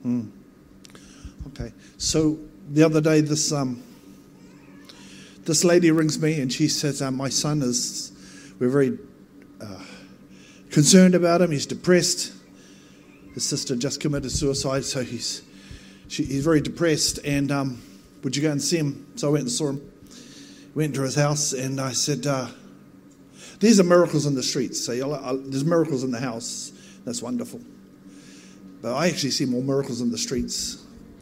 Okay. So the other day, this lady rings me and she says, my son we're very concerned about him. He's depressed. His sister just committed suicide, so he's very depressed. And would you go and see him? So I went and saw him. Went to his house, and I said, these are miracles in the streets. So there's miracles in the house. That's wonderful. But I actually see more miracles in the streets.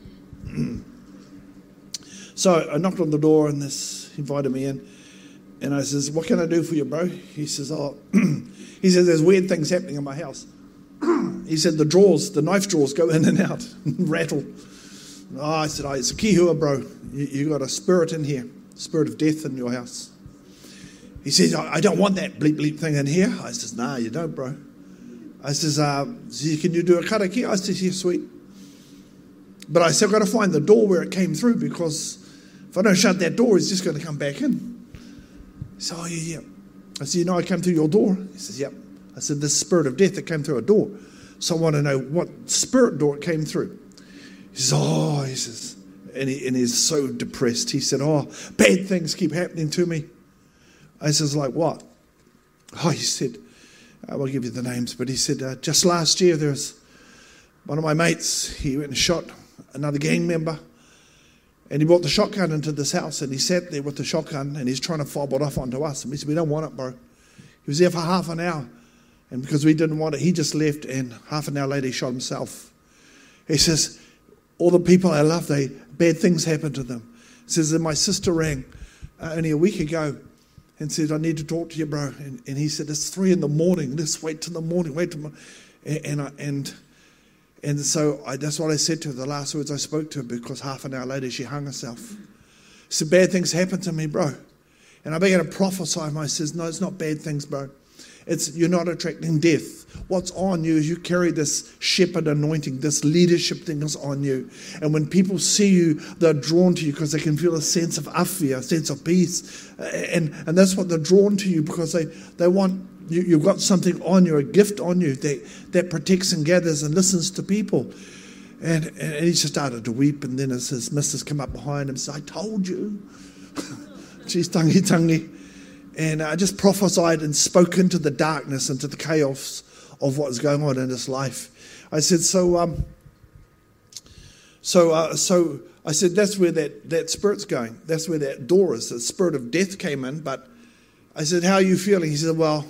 So I knocked on the door, and this invited me in. And I says, what can I do for you, bro? He says, he says, there's weird things happening in my house. He said, the knife drawers go in and out, rattle. I said, it's a kihua, bro. You got a spirit in here, spirit of death in your house. He says, I don't want that bleep bleep thing in here. I says, nah, you don't, bro. I says, can you do a karakia? I says, yeah, sweet. But I said, I've got to find the door where it came through, because if I don't shut that door, it's just going to come back in. He said, yeah. I said, I came through your door. He says, yep. I said, this spirit of death that came through a door. So I want to know what spirit door it came through. He says, and he's so depressed. He said, bad things keep happening to me. I says, like what? He said, I won't give you the names, but he said, just last year there was one of my mates, he went and shot another gang member, and he brought the shotgun into this house, and he sat there with the shotgun, and he's trying to fob it off onto us. And we said, we don't want it, bro. He was there for half an hour, and because we didn't want it, he just left, and half an hour later he shot himself. He says, all the people I love, bad things happen to them. He says, and my sister rang only a week ago and said, I need to talk to you, bro. And he said, it's 3 a.m. Let's wait till the morning. And so that's what I said to her, the last words I spoke to her, because half an hour later she hung herself. He said, bad things happen to me, bro. And I began to prophesy. I says, no, it's not bad things, bro. You're not attracting death. What's on you is you carry this shepherd anointing, this leadership thing is on you. And when people see you, they're drawn to you because they can feel a sense of afia, a sense of peace. And that's what they're drawn to you, because they want, you've got something on you, a gift on you that protects and gathers and listens to people. And he just started to weep, and then his missus come up behind him and said, I told you. She's tangi. And I just prophesied and spoke into the darkness, into the chaos of what was going on in his life. I said, so I said, that's where that spirit's going. That's where that door is. The spirit of death came in. But I said, how are you feeling? He said, well,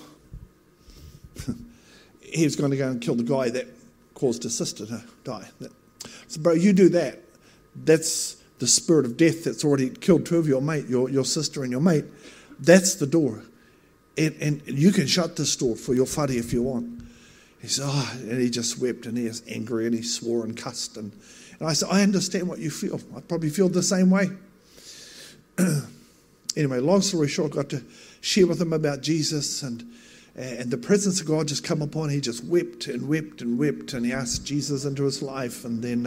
he was going to go and kill the guy that caused his sister to die. I said, bro, you do that. That's the spirit of death that's already killed 2 of your mate, your sister and your mate. That's the door. And you can shut this door for your whare if you want. He said, and he just wept, and he was angry, and he swore and cussed. And I said, I understand what you feel. I probably feel the same way. Anyway, long story short, I got to share with him about Jesus, and the presence of God just come upon him. He just wept and wept and wept, and he asked Jesus into his life. And then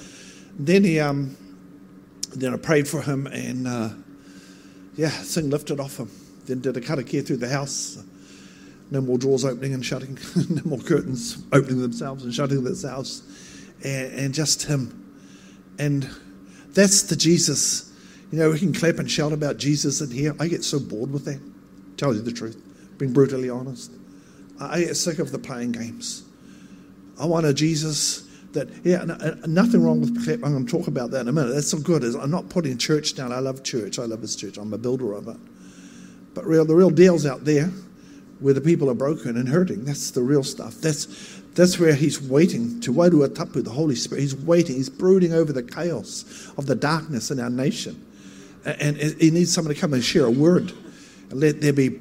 I prayed for him, and thing lifted off him. Then did a karakia through the house. No more drawers opening and shutting. No more curtains opening themselves and shutting themselves. And just him. And that's the Jesus. We can clap and shout about Jesus in here. I get so bored with that. Tell you the truth. Being brutally honest. I get sick of the playing games. I want a Jesus that, nothing wrong with clap. I'm going to talk about that in a minute. That's so good. I'm not putting church down. I love church. I love his church. I'm a builder of it. But the real deal's out there, where the people are broken and hurting. That's the real stuff. That's where he's waiting to wairua tapu, the Holy Spirit. He's waiting. He's brooding over the chaos of the darkness in our nation. And he needs someone to come and share a word. And let there be,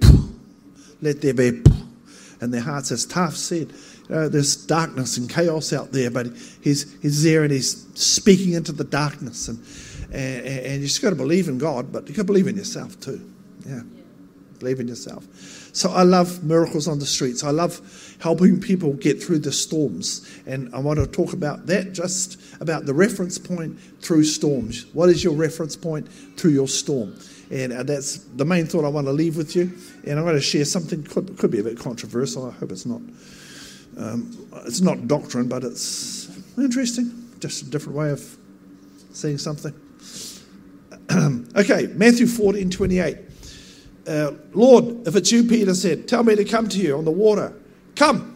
and their hearts, as Taff said, there's darkness and chaos out there, but he's there and he's speaking into the darkness. And you just got to believe in God, but you got to believe in yourself too. Yeah. Believe in yourself. So I love miracles on the streets. I love helping people get through the storms. And I want to talk about that, just about the reference point through storms. What is your reference point through your storm? And that's the main thought I want to leave with you. And I'm going to share something, could be a bit controversial. I hope it's not. It's not doctrine, but it's interesting. just a different way of saying something. Okay, Matthew 14:28. Lord, if it's you, Peter said, tell me to come to you on the water. Come.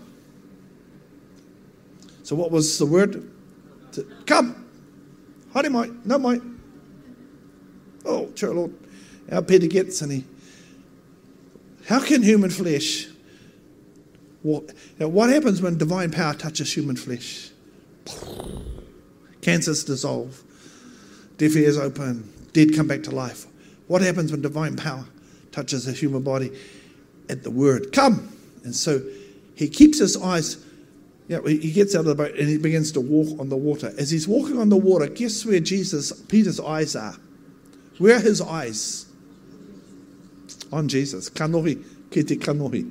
So what was the word? Come. Haere mai, no mai. Oh, sure, Lord. How Peter gets, and how can human flesh walk? Now, what happens when divine power touches human flesh? Cancers dissolve. Deaf ears open. Dead come back to life. What happens when divine power touches a human body? At the word, come. And so he keeps his eyes, he gets out of the boat and he begins to walk on the water. As he's walking on the water, guess where Peter's eyes are? Where are his eyes? On Jesus. Kanohi, kete kanohi.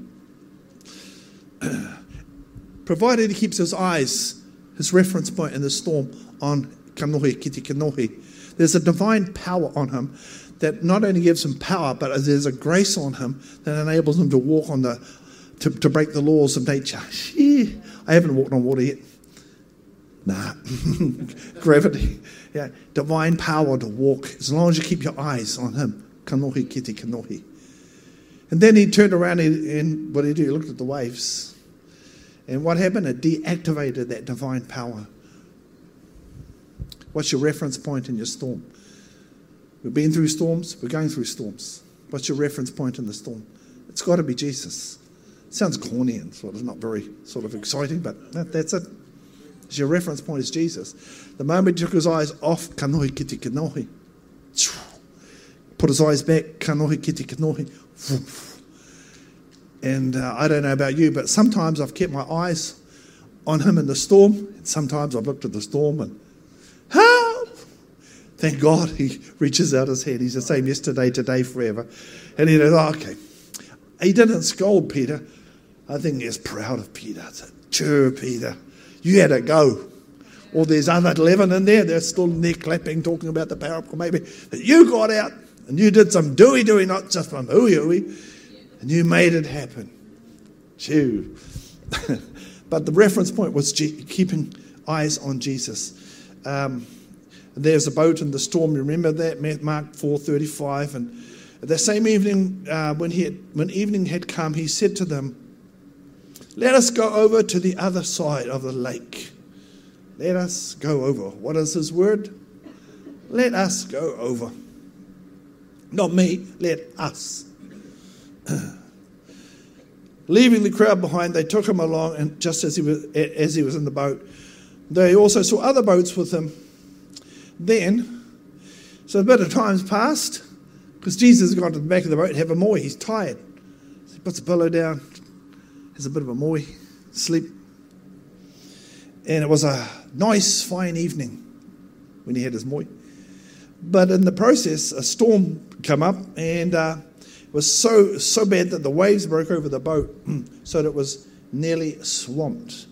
Provided he keeps his eyes, his reference point in the storm, on kanohi, kete kanohi. There's a divine power on him that not only gives him power, but there's a grace on him that enables him to walk on to break the laws of nature. I haven't walked on water yet. Nah. Gravity. Yeah. Divine power to walk as long as you keep your eyes on him. Kanohi, kete kanohi. And then he turned around and what did he do? He looked at the waves. And what happened? It deactivated that divine power. What's your reference point in your storm? We've been through storms. We're going through storms. What's your reference point in the storm? It's got to be Jesus. It sounds corny and sort of not very sort of exciting, but that's it. Your reference point is Jesus. The moment he took his eyes off kanohi kete kanohi, put his eyes back, kanohi kete kanohi, and I don't know about you, but sometimes I've kept my eyes on him in the storm, and sometimes I've looked at the storm and help! Thank God he reaches out his hand. He's the same yesterday, today, forever. And he goes, okay. He didn't scold Peter. I think he's proud of Peter. I said, sure, Peter, you had a go. Or there's other 11 in there. They're still in there clapping, talking about the power of God maybe. But you got out and you did some doey, not just from hooey. And you made it happen. Chew. But the reference point was keeping eyes on Jesus. There's a boat in the storm. You remember that? Mark 4:35. And the same evening, when evening had come, he said to them, let us go over to the other side of the lake. Let us go over. What is his word? Let us go over. Not me, let us. Leaving the crowd behind, they took him along, and just as he was in the boat, they also saw other boats with him. Then, so a bit of time's passed, because Jesus has gone to the back of the boat to have a moi. He's tired. So he puts a pillow down, has a bit of a moi, sleep. And it was a nice, fine evening when he had his moi. But in the process, a storm came up, and it was so bad that the waves broke over the boat, so that it was nearly swamped.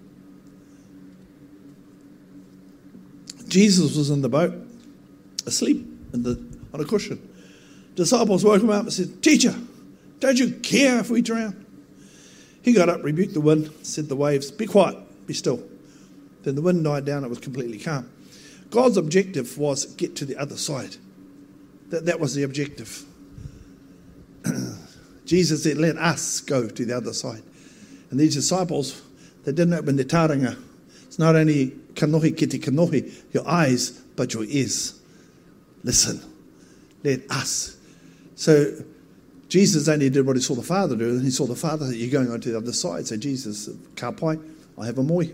Jesus was in the boat, asleep on a cushion. Disciples woke him up and said, Teacher, don't you care if we drown? He got up, rebuked the wind, said to the waves, be quiet, be still. Then the wind died down, it was completely calm. God's objective was get to the other side. That was the objective. Jesus said, let us go to the other side. And these disciples, they didn't open their tauranga. It's not only kanohi kete kanohi, your eyes, but your ears. Listen, let us. So Jesus only did what he saw the Father do, and he saw the Father that you're going on to the other side. So Jesus said, ka pai, I have a moi.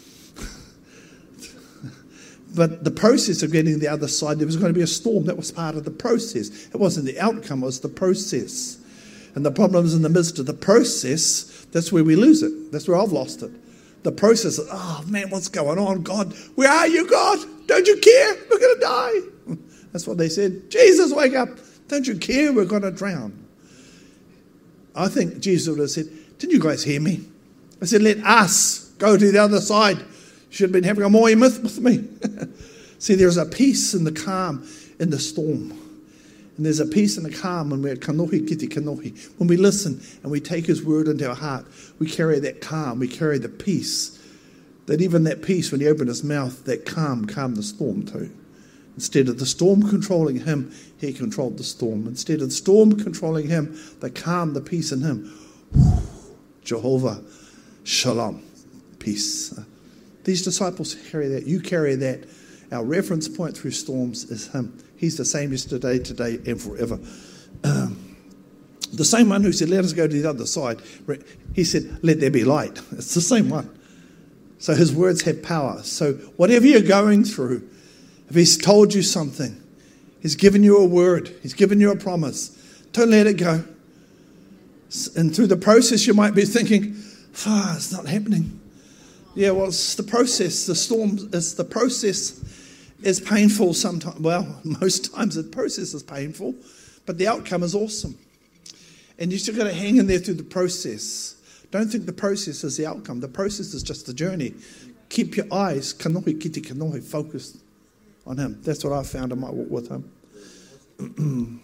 But the process of getting to the other side, there was going to be a storm. That was part of the process. It wasn't the outcome, it was the process. And the problem is in the midst of the process, that's where we lose it. That's where I've lost it. The process of, oh man, what's going on? God, where are you, God? Don't you care? We're going to die. That's what they said. Jesus, wake up. Don't you care? We're going to drown. I think Jesus would have said, didn't you guys hear me? I said, let us go to the other side. You should have been having a moi myth with me. See, there's a peace in the calm in the storm. And there's a peace in the calm when we're kanohi kete kanohi. When we listen and we take his word into our heart, we carry that calm, we carry the peace that even that peace, when he opened his mouth, that calmed the storm too. Instead of the storm controlling him, he controlled the storm. Instead of the storm controlling him, the calm, the peace in him. Jehovah, Shalom, peace. These disciples carry that. You carry that. Our reference point through storms is him. He's the same yesterday, today, and forever. The same one who said, let us go to the other side. He said, let there be light. It's the same one. So his words have power. So whatever you're going through, if he's told you something, he's given you a word, he's given you a promise, don't let it go. And through the process, you might be thinking, it's not happening. Yeah, well, it's the process. The storm is the process is painful sometimes. Well, most times the process is painful, but the outcome is awesome. And you still got to hang in there through the process. Don't think the process is the outcome. The process is just the journey. Keep your eyes, kanohi kiti kanohi, focused on him. That's what I found in my walk with him.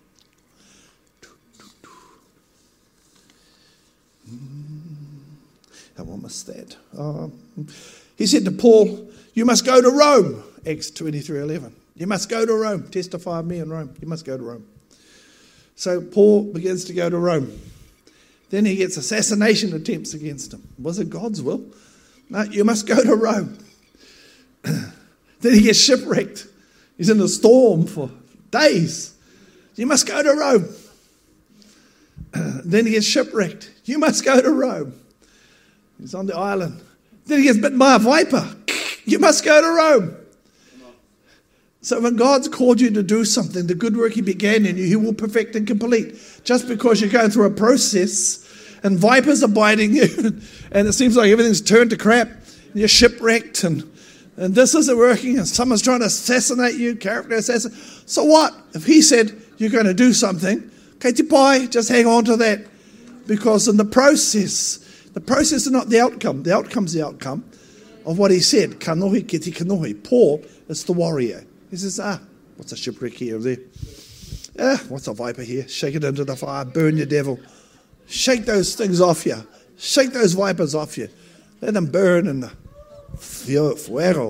I won't miss that. He said to Paul, you must go to Rome. Acts 23:11. You must go to Rome. Testify of me in Rome. You must go to Rome. So Paul begins to go to Rome. Then he gets assassination attempts against him. Was it God's will? No, you must go to Rome. Then he gets shipwrecked. He's in a storm for days. You must go to Rome. Then he gets shipwrecked. You must go to Rome. He's on the island. Then he gets bitten by a viper. You must go to Rome. So when God's called you to do something, the good work he began in you, he will perfect and complete. Just because you're going through a process and vipers are biting you and it seems like everything's turned to crap and you're shipwrecked and this isn't working and someone's trying to assassinate you, character assassin. So what? If he said you're going to do something, okay, tipai, just hang on to that. Because in the process is not the outcome. The outcome's the outcome of what he said. Kanohi kiti kanohi. Paul is the warrior. He says, what's a shipwreck here or there? What's a viper here? Shake it into the fire, burn your devil. Shake those things off you. Shake those vipers off you. Let them burn in the fuego.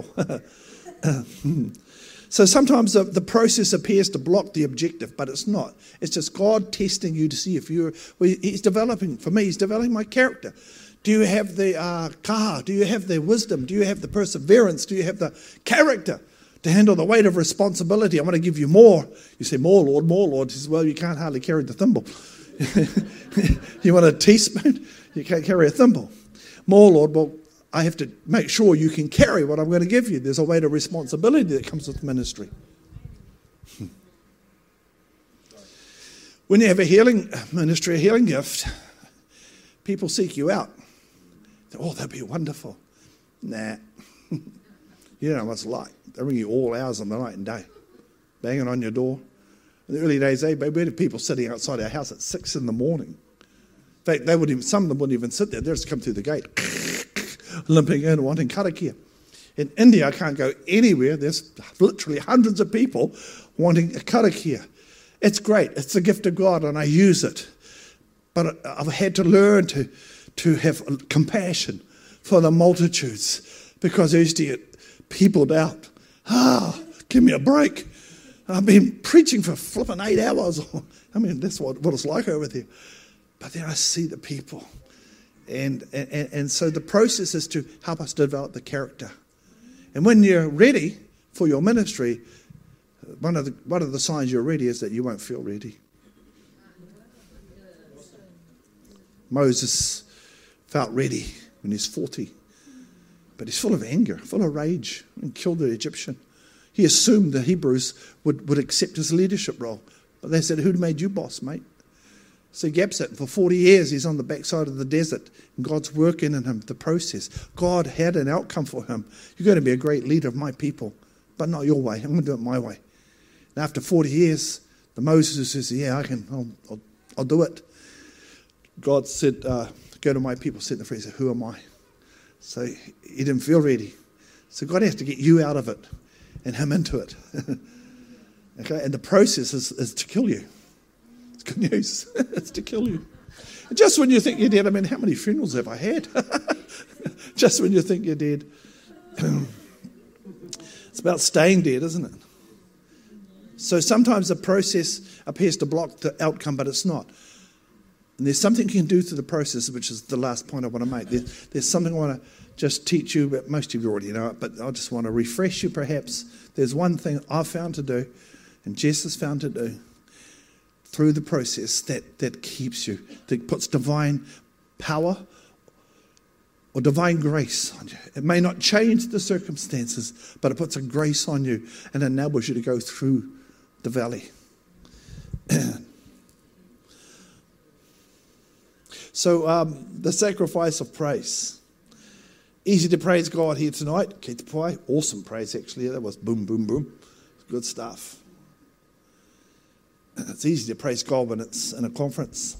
So sometimes the process appears to block the objective, but it's not. It's just God testing you to see if he's developing my character. Do you have the kaha? Do you have the wisdom? Do you have the perseverance? Do you have the character to handle the weight of responsibility? I want to give you more. You say, more, Lord, more, Lord. He says, well, you can't hardly carry the thimble. You want a teaspoon? You can't carry a thimble. More, Lord, well, I have to make sure you can carry what I'm going to give you. There's a weight of responsibility that comes with ministry. When you have a healing ministry, a healing gift, people seek you out. Oh, that'd be wonderful. Nah. You don't know what it's like. They ring you all hours of the night and day, banging on your door. In the early days, we had people sitting outside our house at 6 a.m. In fact, some of them wouldn't even sit there. They'd just come through the gate, limping in, wanting karakia. In India, I can't go anywhere. There's literally hundreds of people wanting a karakia. It's great. It's the gift of God, and I use it. But I've had to learn to have compassion for the multitudes because I used to get peopled out. Give me a break. I've been preaching for flipping 8 hours. I mean, that's what it's like over there. But then I see the people. And so the process is to help us develop the character. And when you're ready for your ministry, one of the signs you're ready is that you won't feel ready. Moses felt ready when he's 40. But he's full of anger, full of rage, and killed the Egyptian. He assumed the Hebrews would accept his leadership role. But they said, who made you boss, mate? So he gaps it. For 40 years, he's on the backside of the desert. And God's working in him, the process. God had an outcome for him. You're going to be a great leader of my people, but not your way. I'm going to do it my way. And after 40 years, the Moses says, yeah, I'll do it. God said, go to my people, sit in the front. He said, who am I? So he didn't feel ready. So God has to get you out of it and him into it. Okay, and the process is to kill you. It's good news. It's to kill you. And just when you think you're dead, I mean, how many funerals have I had? just when you think you're dead. It's about staying dead, isn't it? So sometimes the process appears to block the outcome, but it's not. And there's something you can do through the process, which is the last point I want to make. There's something I want to just teach you, but most of you already know it, but I just want to refresh you perhaps. There's one thing I've found to do, and Jess has found to do, through the process that keeps you, that puts divine power or divine grace on you. It may not change the circumstances, but it puts a grace on you and enables you to go through the valley. So the sacrifice of praise. Easy to praise God here tonight. Kei te pai. Awesome praise, actually. That was boom, boom, boom. Good stuff. It's easy to praise God when it's in a conference.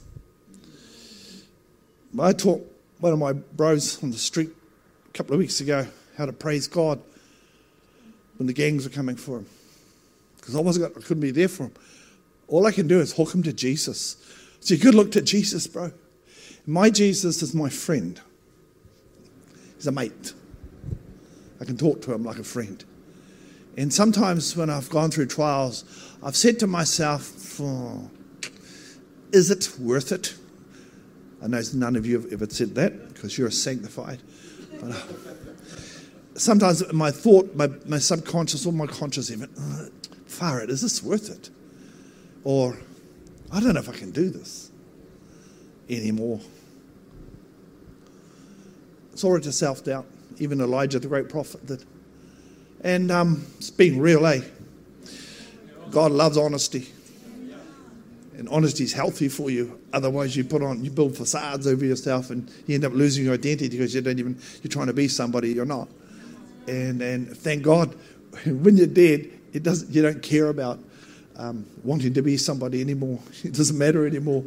I taught one of my bros on the street a couple of weeks ago how to praise God when the gangs were coming for him. Because I couldn't be there for him. All I can do is hook him to Jesus. So you could look to Jesus, bro. My Jesus is my friend. He's a mate. I can talk to him like a friend. And sometimes when I've gone through trials, I've said to myself, is it worth it? I know none of you have ever said that because you're sanctified. But sometimes my thought, my subconscious or my conscious even, far it, is this worth it? Or, I don't know if I can do this anymore. It's all to self-doubt. Even Elijah, the great prophet, did. And it's being real, eh? God loves honesty. And honesty is healthy for you. Otherwise, you build facades over yourself and you end up losing your identity because you're trying to be somebody you're not. And thank God, when you're dead, you don't care about wanting to be somebody anymore. It doesn't matter anymore.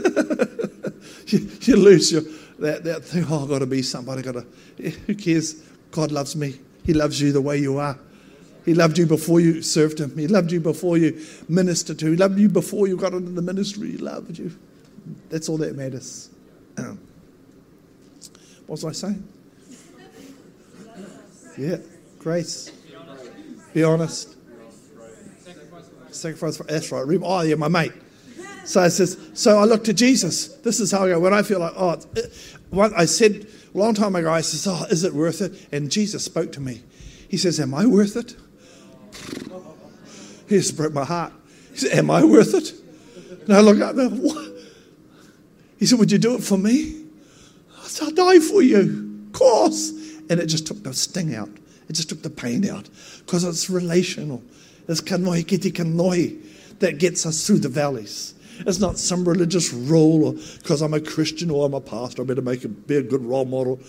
you lose that thing. Oh, I've got to be somebody. Who cares? God loves me. He loves you the way you are. He loved you before you served him. He loved you before you ministered to him. He loved you before you got into the ministry. He loved you. That's all that matters. What was I saying? Yeah, grace. Be honest. Sacrifice. That's right. Oh, yeah, my mate. So I look to Jesus. This is how I go. When I feel like, I said a long time ago, I said, is it worth it? And Jesus spoke to me. He says, am I worth it? He just broke my heart. He said, am I worth it? And I look up and what? He said, would you do it for me? I said, I'll die for you. Of course. And it just took the sting out. It just took the pain out. Because it's relational. It's kanoi kiti kanoi that gets us through the valleys. It's not some religious rule or because I'm a Christian or I'm a pastor, I better be a good role model.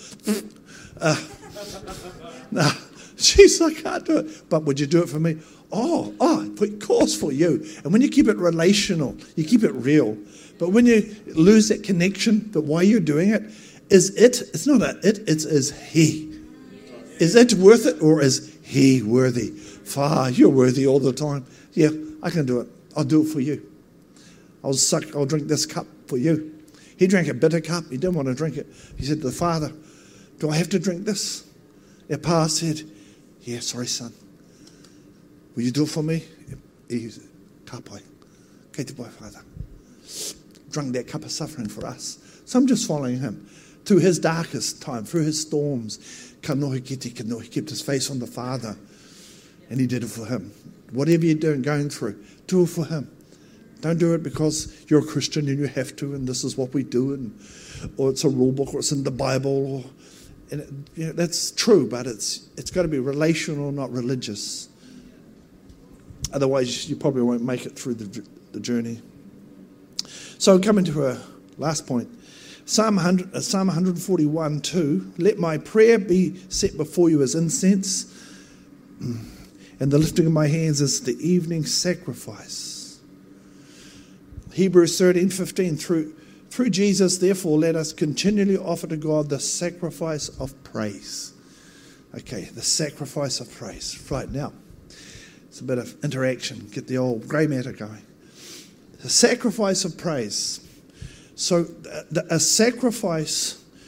No, jeez, I can't do it. But would you do it for me? Of course for you. And when you keep it relational, you keep it real. But when you lose that connection, that why you're doing it, it's not is he. Is it worth it or is he worthy? You're worthy all the time. Yeah, I can do it. I'll do it for you. I'll drink this cup for you. He drank a bitter cup. He didn't want to drink it. He said to the Father, do I have to drink this? Their pa said, yeah, sorry, son. Will you do it for me? He said, ka pai. Kei te pai, Father. Drunk that cup of suffering for us. So I'm just following him. Through his darkest time, through his storms, ka nohi kiti, ka nohi, he kept his face on the Father. And he did it for him. Whatever you're doing, going through, do it for him. Don't do it because you're a Christian and you have to, and this is what we do, or it's a rule book, or it's in the Bible. That's true, but it's got to be relational, not religious. Otherwise, you probably won't make it through the journey. So coming to our last point, Psalm 141:2. Let my prayer be set before you as incense, and the lifting of my hands is the evening sacrifice. Hebrews 13:15. Through Jesus, therefore, let us continually offer to God the sacrifice of praise. Okay, the sacrifice of praise. Right, now, it's a bit of interaction. Get the old grey matter going. The sacrifice of praise. So a sacrifice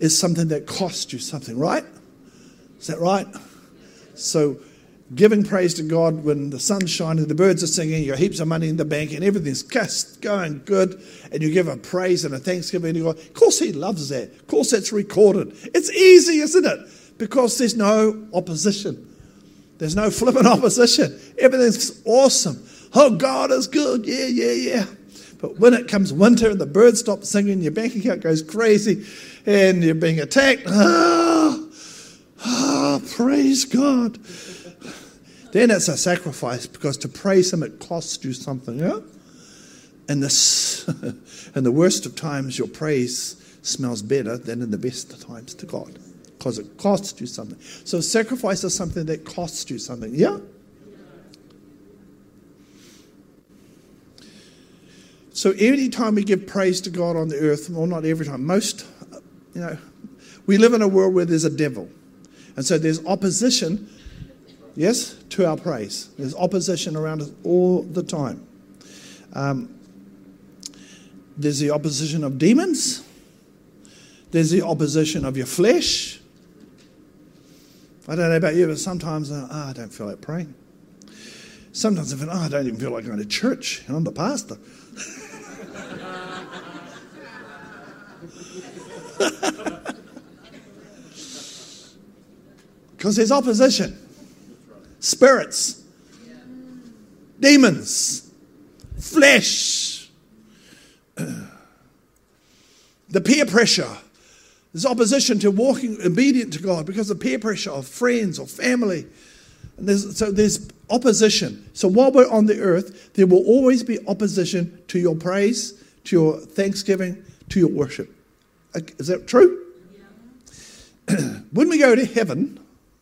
is something that costs you something, right? Is that right? So giving praise to God when the sun's shining, the birds are singing, you got heaps of money in the bank and everything's going good, and you give a praise and a thanksgiving to God. Of course he loves that. Of course that's recorded. It's easy, isn't it? Because there's no opposition. There's no flippant opposition. Everything's awesome. Oh, God is good. Yeah. But when it comes winter and the birds stop singing, your bank account goes crazy and you're being attacked. Praise God. Then it's a sacrifice, because to praise him, it costs you something. Yeah? And in the worst of times, your praise smells better than in the best of times to God, because it costs you something. So sacrifice is something that costs you something. Yeah? So every time we give praise to God on the earth, well, not every time, we live in a world where there's a devil. And so there's opposition, yes, to our praise. There's opposition around us all the time. There's the opposition of demons. There's the opposition of your flesh. I don't know about you, but sometimes I don't feel like praying. Sometimes I feel, I don't even feel like going to church, and I'm the pastor. Because there's opposition. Spirits. Demons. Flesh. The peer pressure. There's opposition to walking obedient to God because of peer pressure of friends or family. And there's opposition. So while we're on the earth, there will always be opposition to your praise, to your thanksgiving, to your worship. Is that true? Yeah. When we go to heaven,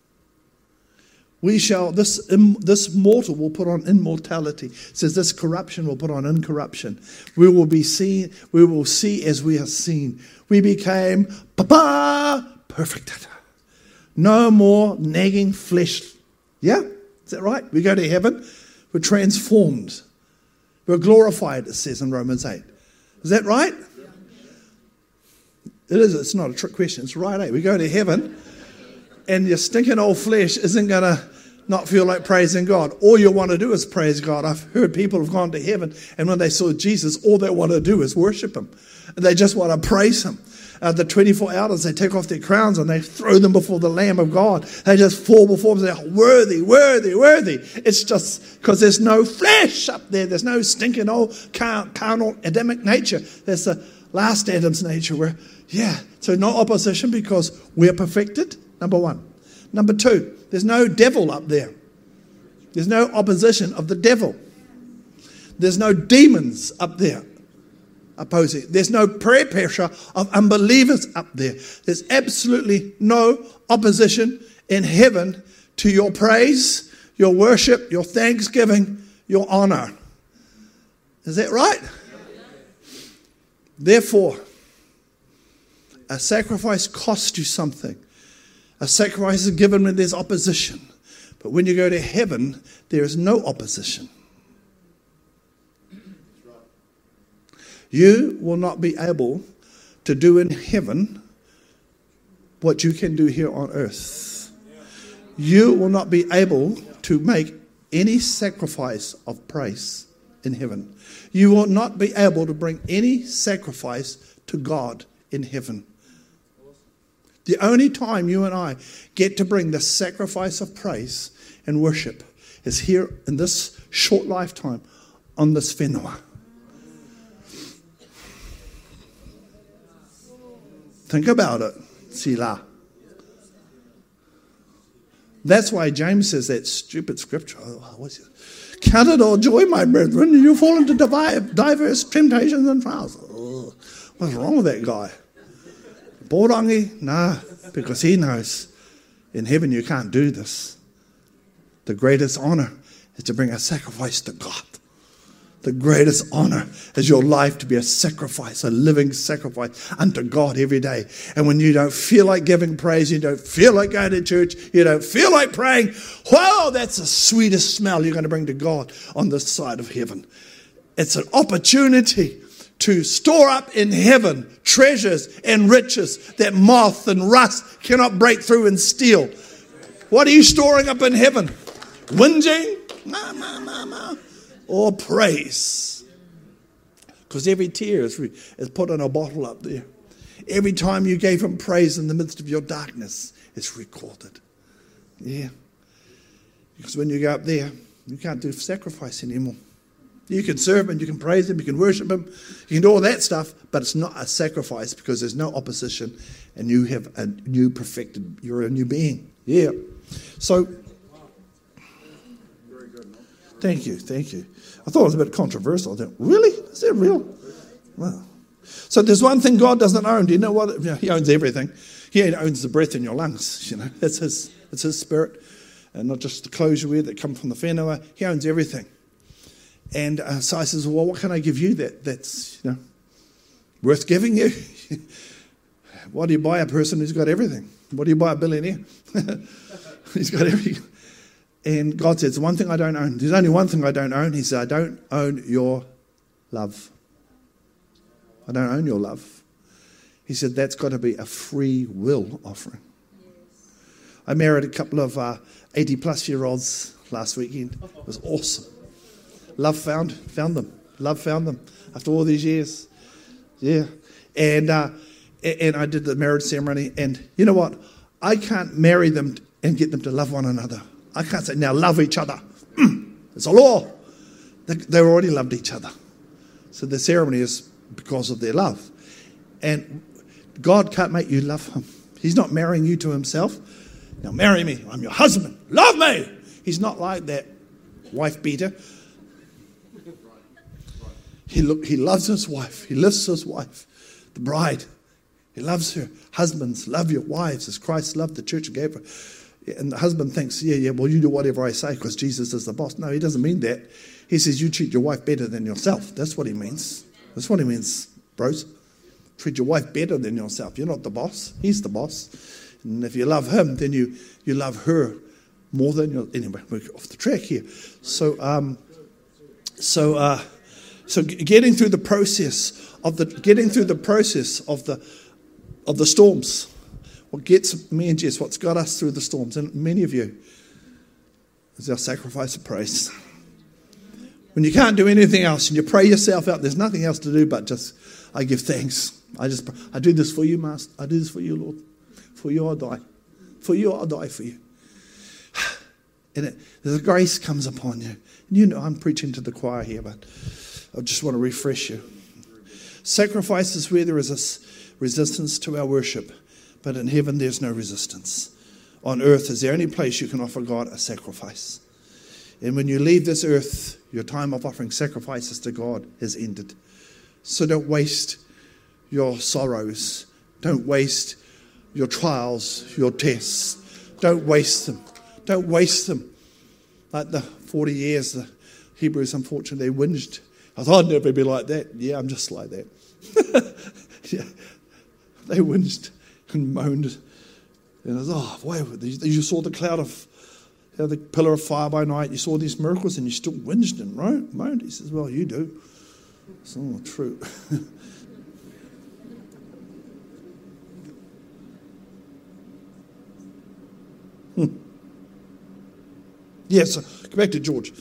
we shall, this mortal will put on immortality. It says this corruption will put on incorruption. We will see as we are seen. We became perfect. No more nagging flesh. Yeah? Is that right? We go to heaven, we're transformed. We're glorified, it says in Romans 8. Is that right? It is. It's not a trick question. It's right, eh? We go to heaven, and your stinking old flesh isn't going to not feel like praising God. All you want to do is praise God. I've heard people have gone to heaven, and when they saw Jesus, all they want to do is worship him. They just want to praise him. The 24 elders, they take off their crowns and they throw them before the Lamb of God. They just fall before him and say, worthy, worthy, worthy. It's just because there's no flesh up there. There's no stinking old carnal Adamic nature. There's the last Adam's nature so no opposition because we're perfected, number one. Number two, there's no devil up there. There's no opposition of the devil. There's no demons up there opposing. There's no prayer pressure of unbelievers up there. There's absolutely no opposition in heaven to your praise, your worship, your thanksgiving, your honor. Is that right? Therefore, a sacrifice costs you something. A sacrifice is given when there's opposition. But when you go to heaven, there is no opposition. You will not be able to do in heaven what you can do here on earth. You will not be able to make any sacrifice of praise in heaven. You will not be able to bring any sacrifice to God in heaven. The only time you and I get to bring the sacrifice of praise and worship is here in this short lifetime on this whenua. Think about it, Sila. That's why James says that stupid scripture. Count it all joy, my brethren, you fall into diverse temptations and trials. What's wrong with that guy? Borangi? Nah, because he knows in heaven you can't do this. The greatest honor is to bring a sacrifice to God. The greatest honor is your life to be a sacrifice, a living sacrifice unto God every day. And when you don't feel like giving praise, you don't feel like going to church, you don't feel like praying, wow, that's the sweetest smell you're going to bring to God on this side of heaven. It's an opportunity. to store up in heaven treasures and riches that moth and rust cannot break through and steal. What are you storing up in heaven? Whinging? Or praise? Because every tear is put in a bottle up there. Every time you gave him praise in the midst of your darkness, it's recorded. Yeah. Because when you go up there, you can't do sacrifice anymore. You can serve him, you can praise him, you can worship him, you can do all that stuff, but it's not a sacrifice because there's no opposition and you have a new perfected, you're a new being. Yeah. So, thank you. I thought it was a bit controversial. I thought, really? Is that real? Wow. So there's one thing God doesn't own. Do you know what? He owns everything. He owns the breath in your lungs. It's his spirit, and not just the clothes you wear that come from the whenua. He owns everything. And so I says, well, what can I give you that's worth giving you? What do you buy a person who's got everything? What do you buy a billionaire? He's got everything. And God says, one thing I don't own. There's only one thing I don't own. He said, I don't own your love. I don't own your love. He said, that's got to be a free will offering. Yes. I married a couple of 80-plus-year-olds last weekend. It was awesome. Love found them. Love found them after all these years. Yeah. And I did the marriage ceremony. And you know what? I can't marry them and get them to love one another. I can't say, now love each other. It's a law. They already loved each other. So the ceremony is because of their love. And God can't make you love him. He's not marrying you to himself. Now marry me. I'm your husband. Love me. He's not like that wife beater. He loves his wife. He lifts his wife, the bride. He loves her. Husbands, love your wives as Christ loved the church and gave her. And the husband thinks, well, you do whatever I say because Jesus is the boss. No, he doesn't mean that. He says you treat your wife better than yourself. That's what he means. That's what he means, bros. Treat your wife better than yourself. You're not the boss. He's the boss. And if you love him, then you love her more than your... Anyway, we're off the track here. So getting through the process of the storms. What gets me and Jess, what's got us through the storms, and many of you, is our sacrifice of praise. When you can't do anything else and you pray yourself out, there's nothing else to do but just, I give thanks. I do this for you, Master. I do this for you, Lord. For you I'll die. For you I'll die for you. And the grace comes upon you. And I'm preaching to the choir here, but I just want to refresh you. Sacrifice is where there is a resistance to our worship. But in heaven, there's no resistance. On earth is the only place you can offer God a sacrifice. And when you leave this earth, your time of offering sacrifices to God has ended. So don't waste your sorrows. Don't waste your trials, your tests. Don't waste them. Don't waste them. Like the 40 years, the Hebrews, unfortunately, they whinged. I thought I'd never be like that. Yeah, I'm just like that. Yeah, they whinged and moaned. And I was, wow, you saw the cloud of, the pillar of fire by night. You saw these miracles and you still whinged and moaned. He says, well, you do. It's all true. Yeah, so go back to George.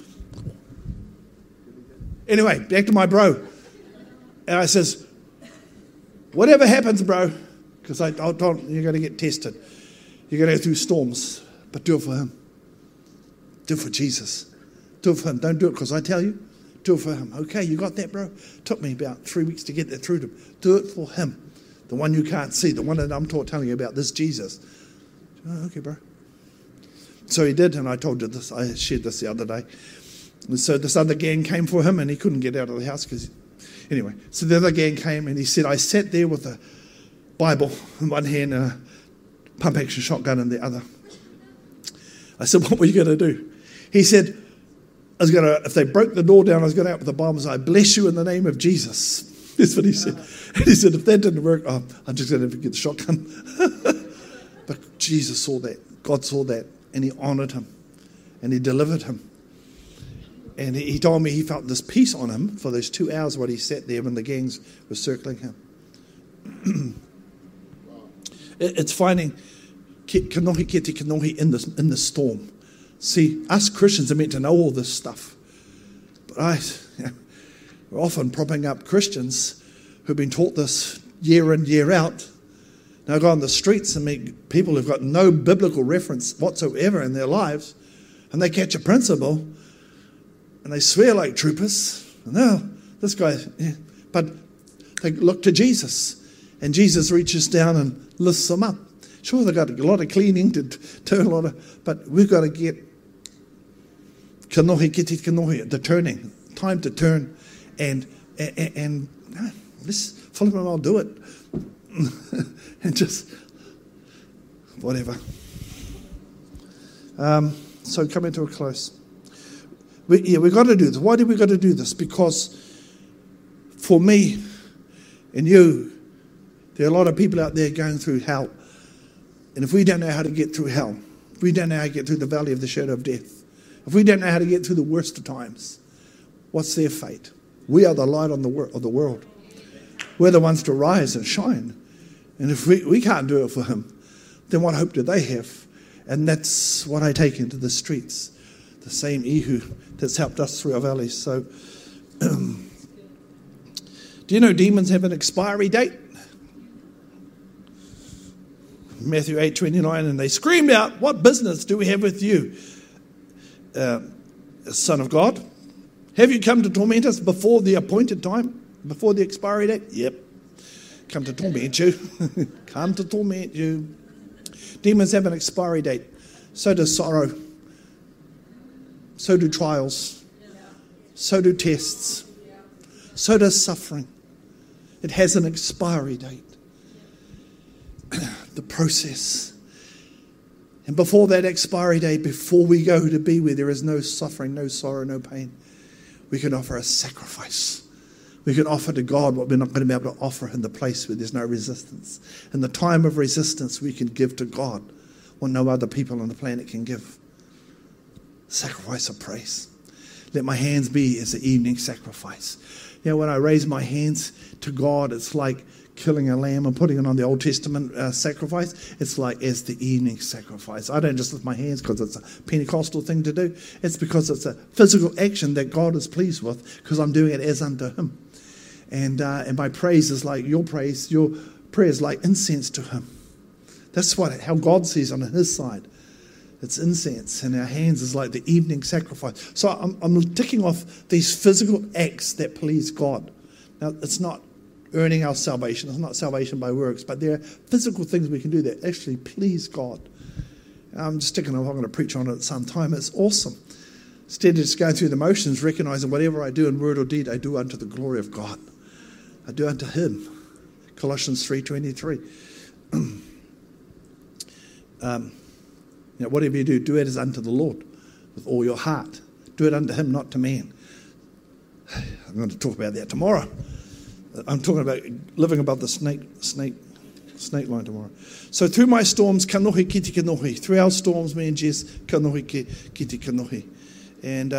Anyway, back to my bro. And I says, whatever happens, bro, because I told him, you're going to get tested. You're going to go through storms, but do it for him. Do it for Jesus. Do it for him. Don't do it because I tell you. Do it for him. Okay, you got that, bro? Took me about 3 weeks to get that through to him. Do it for him. The one you can't see, the one that I'm telling you about, this Jesus. Oh, okay, bro. So he did, and I told you this. I shared this the other day. And so this other gang came for him, and he couldn't get out of the house because... Anyway, so the other gang came, and he said, I sat there with a Bible in one hand and a pump-action shotgun in the other. I said, what were you going to do? He said, if they broke the door down, I was going to out with the Bible and say, I bless you in the name of Jesus. That's what he said. And he said, if that didn't work, I'm just going to get the shotgun. But Jesus saw that. God saw that. And he honored him. And he delivered him. And he told me he felt this peace on him for those 2 hours while he sat there when the gangs were circling him. It's finding kanohi kete kanohi in the storm. See, us Christians are meant to know all this stuff. But we're often propping up Christians who've been taught this year in, year out. Now go on the streets and meet people who've got no biblical reference whatsoever in their lives, and they catch a principle, and they swear like troopers. No, this guy, but they look to Jesus, and Jesus reaches down and lifts them up. Sure, they've got a lot of cleaning to turn a lot of, but we've got to get kanohi kiti kanohi, the turning, time to turn, and let's follow him. I'll do it, and just whatever. So coming to a close. We've got to do this. Why do we got to do this? Because for me and you, there are a lot of people out there going through hell. And if we don't know how to get through hell, if we don't know how to get through the valley of the shadow of death, if we don't know how to get through the worst of times, what's their fate? We are the light of the world. We're the ones to rise and shine. And if we can't do it for him, then what hope do they have? And that's what I take into the streets. The same Ihu that's helped us through our valleys. So, do you know demons have an expiry date? Matthew 8:29, and they screamed out, "What business do we have with you, Son of God? Have you come to torment us before the appointed time, before the expiry date?" Yep, come to torment you. Come to torment you. Demons have an expiry date. So does sorrow. So do trials. So do tests. So does suffering. It has an expiry date. The process. And before that expiry date, before we go to be where there is no suffering, no sorrow, no pain, we can offer a sacrifice. We can offer to God what we're not going to be able to offer in the place where there's no resistance. In the time of resistance, we can give to God what no other people on the planet can give. Sacrifice of praise. Let my hands be as the evening sacrifice. You know, when I raise my hands to God, it's like killing a lamb and putting it on the Old Testament sacrifice. It's like as the evening sacrifice. I don't just lift my hands because it's a Pentecostal thing to do. It's because it's a physical action that God is pleased with, because I'm doing it as unto him. And my praise is like your praise. Your prayer is like incense to him. That's how God sees on his side. It's incense, and our hands is like the evening sacrifice. So I'm ticking off these physical acts that please God. Now, it's not earning our salvation. It's not salvation by works, but there are physical things we can do that actually please God. I'm just sticking off. I'm going to preach on it at some time. It's awesome. Instead of just going through the motions, recognizing whatever I do in word or deed, I do unto the glory of God. I do unto him. Colossians 3:23. Whatever you do it as unto the Lord with all your heart. Do it unto him, not to man. I'm going to talk about that tomorrow. I'm talking about living above the snake line tomorrow. So through my storms, kanohi kiti kanohi. Through our storms, me and Jess, kanohi kiti kanohi. And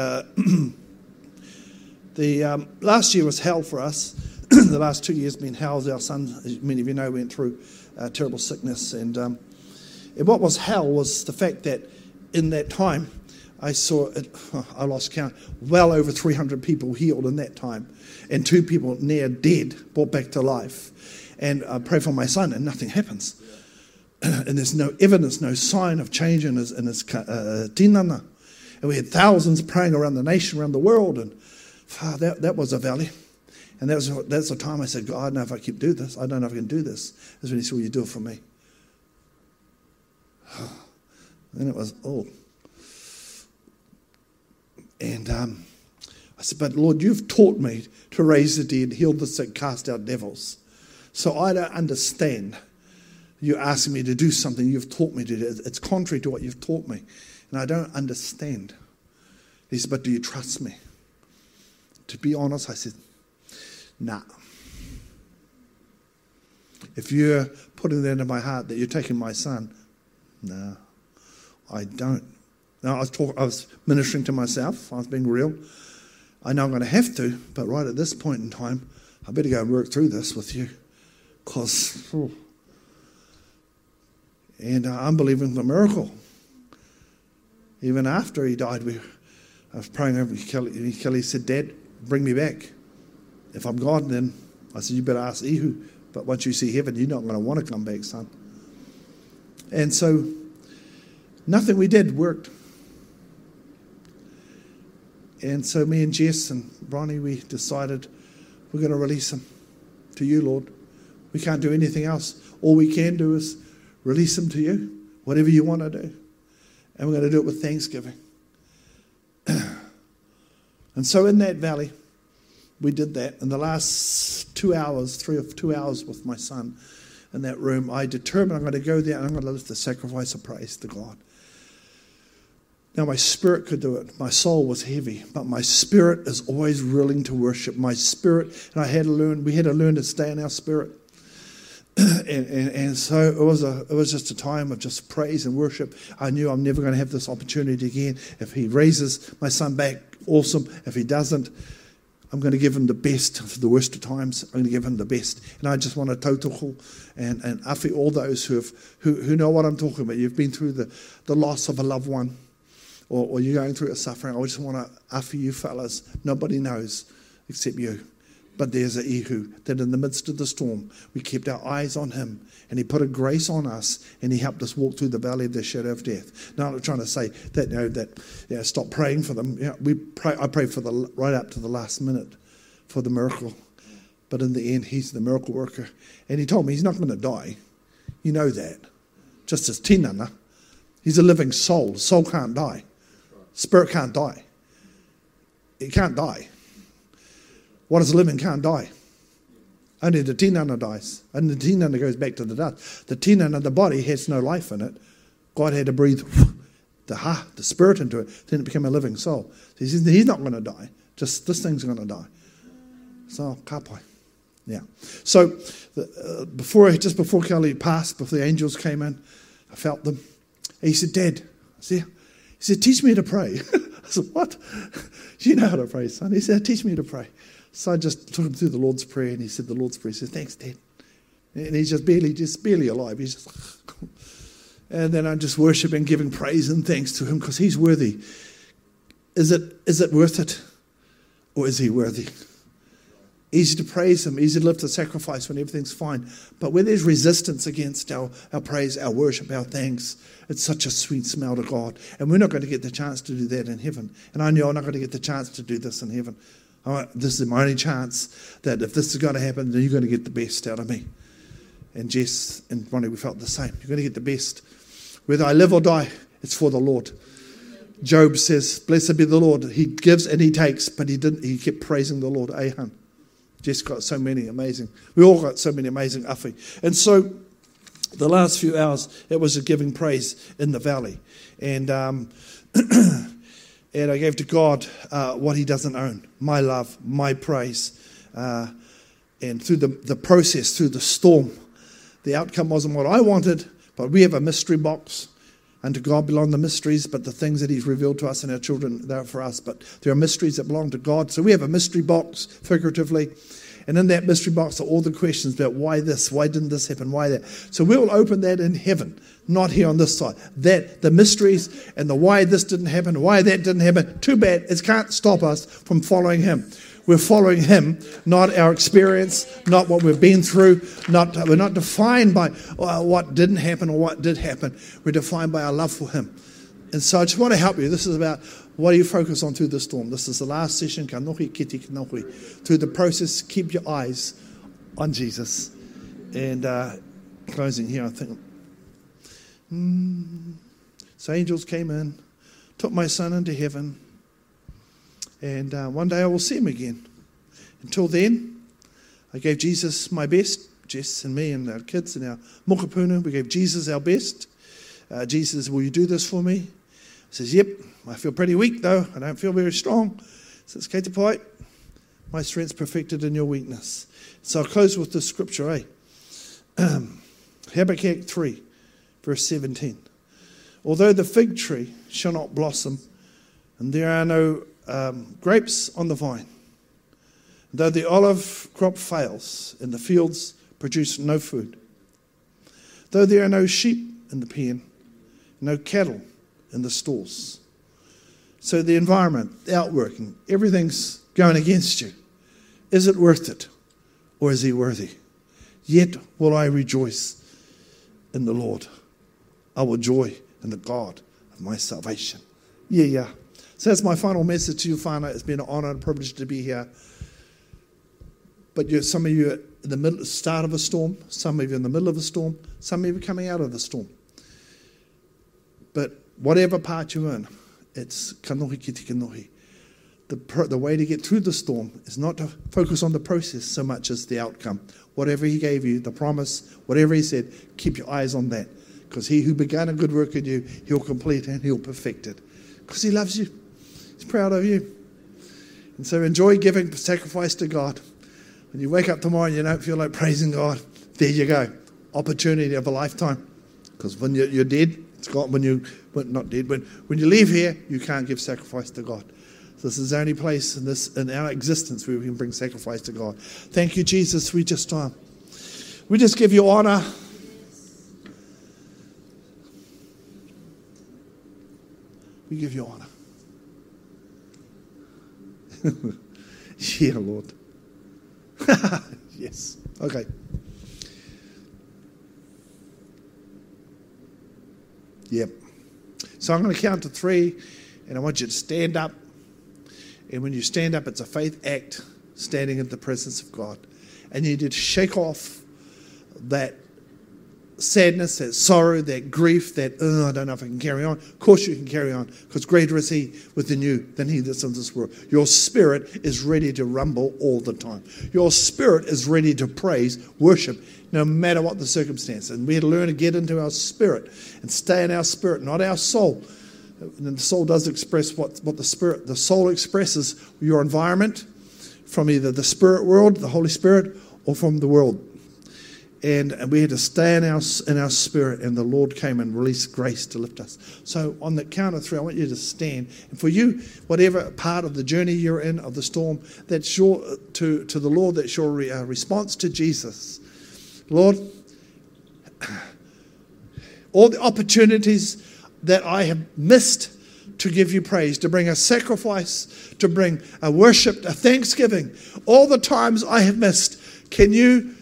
the last year was hell for us. The last 2 years been hell. Our son, as many of you know, went through terrible sickness. And what was hell was the fact that in that time, I lost count, well over 300 people healed in that time. And 2 people near dead, brought back to life. And I pray for my son, and nothing happens. And there's no evidence, no sign of change in his tinana. And we had thousands praying around the nation, around the world. And that was a valley. And that's the time I said, God, I don't know if I can do this. I don't know if I can do this. That's when he said, will you do it for me? Then it was, And I said, but Lord, you've taught me to raise the dead, heal the sick, cast out devils. So I don't understand. You're asking me to do something you've taught me to do. It's contrary to what you've taught me. And I don't understand. He said, but do you trust me? To be honest, I said, nah. If you're putting that into my heart that you're taking my son, no, I don't. Now, I was ministering to myself. I was being real. I know I'm going to have to, but right at this point in time, I better go and work through this with you. And I'm believing for a miracle. Even after he died, I was praying over Kelly. Kelly said, Dad, bring me back. If I'm God, then I said, you better ask Ehud. But once you see heaven, you're not going to want to come back, son. And so nothing we did worked. And so me and Jess and Ronnie, we decided we're going to release him to you, Lord. We can't do anything else. All we can do is release him to you, whatever you want to do. And we're going to do it with thanksgiving. And so in that valley, we did that. In the last 2 hours, 3 or 2 hours with my son in that room, I determined I'm going to go there and I'm going to lift the sacrifice of praise to God. Now, my spirit could do it. My soul was heavy, but my spirit is always willing to worship. My spirit, and we had to learn to stay in our spirit. And so it was just a time of just praise and worship. I knew I'm never going to have this opportunity again. If he raises my son back, awesome. If he doesn't, I'm going to give him the best for the worst of times. I'm going to give him the best. And I just want to tautoko and awhi all those who know what I'm talking about. You've been through the loss of a loved one, or you're going through a suffering. I just want to awhi you fellas. Nobody knows except you. But there's a Ehud that in the midst of the storm, we kept our eyes on him, and he put a grace on us, and he helped us walk through the valley of the shadow of death. Now, I'm not trying to say that stop praying for them. I pray for right up to the last minute for the miracle. But in the end, he's the miracle worker. And he told me he's not going to die. You know that. Just as tinana. He's a living soul. The soul can't die. Spirit can't die. It can't die. What is living can't die. Only the tinana dies. And the tinana goes back to the dust. The tinana, the body, has no life in it. God had to breathe the spirit into it. Then it became a living soul. He's not going to die. Just this thing's going to die. So, kapai. Yeah. So, just before Kelly passed, before the angels came in, I felt them. And he said, Dad, he said, teach me to pray. I said, what? You know how to pray, son. He said, teach me to pray. So I just took him through the Lord's Prayer, and he said the Lord's Prayer. He said, thanks, Dad. And he's just barely alive. He's just, and then I'm just worshiping, giving praise and thanks to him because he's worthy. Is it worth it? Or is he worthy? Easy to praise him, easy to lift the sacrifice when everything's fine. But when there's resistance against our praise, our worship, our thanks, it's such a sweet smell to God. And we're not going to get the chance to do that in heaven. And I know I'm not going to get the chance to do this in heaven. This is my only chance that if this is going to happen, then you're going to get the best out of me. And Jess and Ronnie, we felt the same. You're going to get the best. Whether I live or die, it's for the Lord. Job says, blessed be the Lord. He gives and he takes, but he kept praising the Lord. Ahan. Jess got so many amazing. We all got so many amazing awhi. And so the last few hours, it was a giving praise in the valley. And and I gave to God what he doesn't own, my love, my praise. And through the process, through the storm, the outcome wasn't what I wanted, but we have a mystery box. And to God belong the mysteries, but the things that he's revealed to us and our children, they're for us. But there are mysteries that belong to God. So we have a mystery box, figuratively. And in that mystery box are all the questions about why this, why didn't this happen, why that. So we will open that in heaven, not here on this side. That the mysteries and the why this didn't happen, why that didn't happen. Too bad, it can't stop us from following him. We're following him, not our experience, not what we've been through. We're not defined by what didn't happen or what did happen. We're defined by our love for him. And so I just want to help you. This is about what do you focus on through the storm. This is the last session. Through the process, keep your eyes on Jesus. And closing here, I think. So angels came in, took my son into heaven. And one day I will see him again. Until then, I gave Jesus my best. Jess and me and our kids and our mokapuna, we gave Jesus our best. Jesus, will you do this for me? He says, yep. I feel pretty weak though. I don't feel very strong. He says, Kei te pai, my strength's perfected in your weakness. So I'll close with this scripture, Habakkuk 3, verse 17. Although the fig tree shall not blossom, and there are no grapes on the vine. Though the olive crop fails, and the fields produce no food. Though there are no sheep in the pen, no cattle in the stalls. So the environment, the outworking, everything's going against you. Is it worth it? Or is he worthy? Yet will I rejoice in the Lord. I will joy in the God of my salvation. Yeah. So that's my final message to you, whānau. It's been an honour and privilege to be here. But some of you are in the start of a storm, some of you in the middle of a storm, some of you coming out of the storm. But whatever part you're in, it's kanohi ki te kanohi. The way to get through the storm is not to focus on the process so much as the outcome. Whatever he gave you, the promise, whatever he said, keep your eyes on that. Because he who began a good work in you, he'll complete it and he'll perfect it. Because he loves you. He's proud of you. And so enjoy giving sacrifice to God. When you wake up tomorrow and you don't feel like praising God, there you go. Opportunity of a lifetime. Because when you're dead, it's gone. When you leave here, you can't give sacrifice to God. So this is the only place in our existence where we can bring sacrifice to God. Thank you, Jesus. We just give you honour. We give you honour. Yeah, Lord. Yes. Okay. Yep. So I'm going to count to 3, and I want you to stand up. And when you stand up, it's a faith act, standing in the presence of God. And you need to shake off that sadness, that sorrow, that grief, that, I don't know if I can carry on. Of course you can carry on, because greater is he within you than he that's in this world. Your spirit is ready to rumble all the time. Your spirit is ready to praise, worship, no matter what the circumstance. And we have to learn to get into our spirit and stay in our spirit, not our soul. And the soul does express what the soul expresses your environment from either the spirit world, the Holy Spirit, or from the world. And we had to stay in our spirit, and the Lord came and released grace to lift us. So on the count of 3, I want you to stand. And for you, whatever part of the journey you're in, of the storm, that's your to the Lord, that's your response to Jesus. Lord, all the opportunities that I have missed to give you praise, to bring a sacrifice, to bring a worship, a thanksgiving, all the times I have missed, can you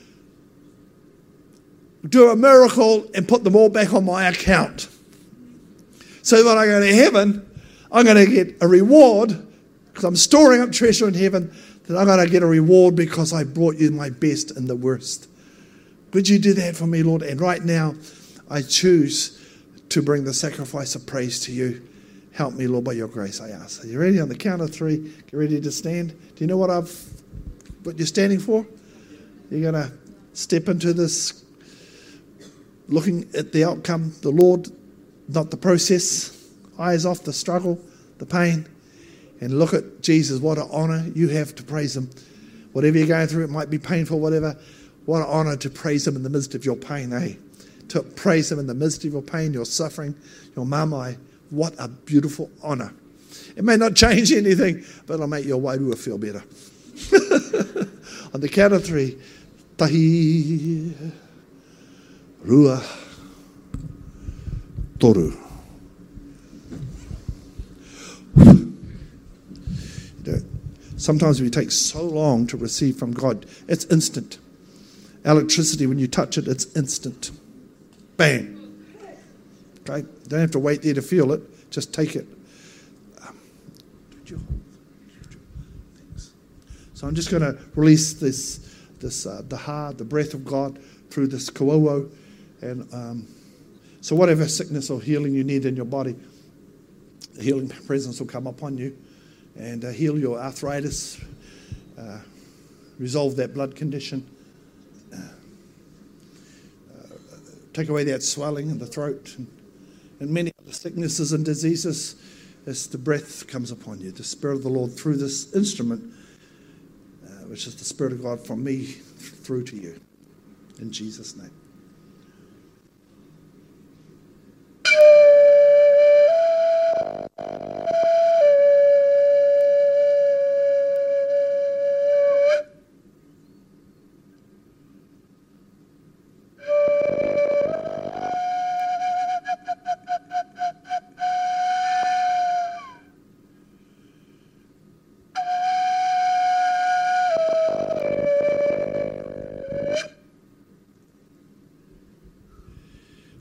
do a miracle and put them all back on my account? So when I go to heaven, I'm going to get a reward, because I'm storing up treasure in heaven, that I'm going to get a reward because I brought you my best and the worst. Would you do that for me, Lord? And right now, I choose to bring the sacrifice of praise to you. Help me, Lord, by your grace, I ask. Are you ready? On the count of 3, get ready to stand. Do you know what you're standing for? You're going to step into this, looking at the outcome, the Lord, not the process. Eyes off the struggle, the pain, and look at Jesus. What an honour you have to praise him. Whatever you're going through, it might be painful, whatever. What an honour to praise him in the midst of your pain, eh? To praise him in the midst of your pain, your suffering, your mama. What a beautiful honour. It may not change anything, but it'll make your wairua feel better. On the count of 3, tahi, rua, toru. Sometimes we take so long to receive from God. It's instant. Electricity, when you touch it, it's instant. Bang. Okay? Don't have to wait there to feel it. Just take it. So I'm just going to release this the breath of God through this kauauau. And so whatever sickness or healing you need in your body, the healing presence will come upon you and heal your arthritis, resolve that blood condition, take away that swelling in the throat and many other sicknesses and diseases as the breath comes upon you. The Spirit of the Lord through this instrument, which is the Spirit of God from me through to you. In Jesus' name.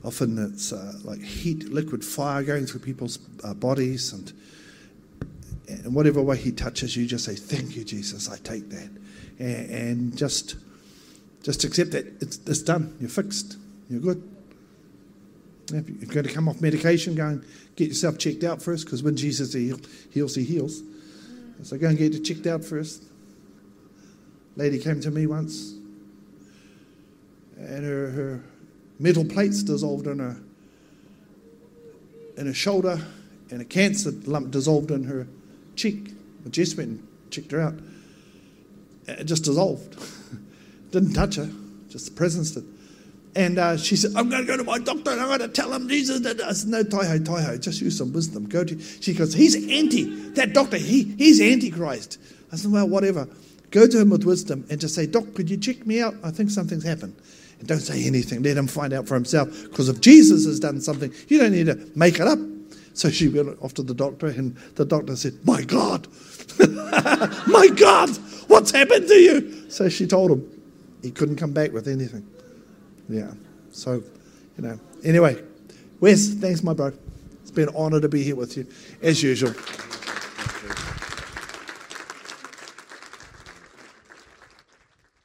Often it's like heat, liquid fire going through people's bodies, and whatever way he touches you, just say, thank you, Jesus, I take that. And just accept that it's done. You're fixed. You're good. If you're going to come off medication, go and get yourself checked out first, because when Jesus heals, he heals. So go and get it checked out first. Lady came to me once, and her metal plates dissolved in her shoulder, and a cancer lump dissolved in her cheek. I just went and checked her out. It just dissolved. Didn't touch her, just the presence did. And she said, I'm going to go to my doctor and I'm going to tell him Jesus did this. No, Taiho, just use some wisdom. She goes, that doctor, he's antichrist. I said, well, whatever. Go to him with wisdom and just say, Doc, could you check me out? I think something's happened. And don't say anything. Let him find out for himself. Because if Jesus has done something, you don't need to make it up. So she went off to the doctor, and the doctor said, my God, my God, what's happened to you? So she told him. He couldn't come back with anything. Yeah. So, anyway, Wes, thanks, my bro. It's been an honour to be here with you, as usual.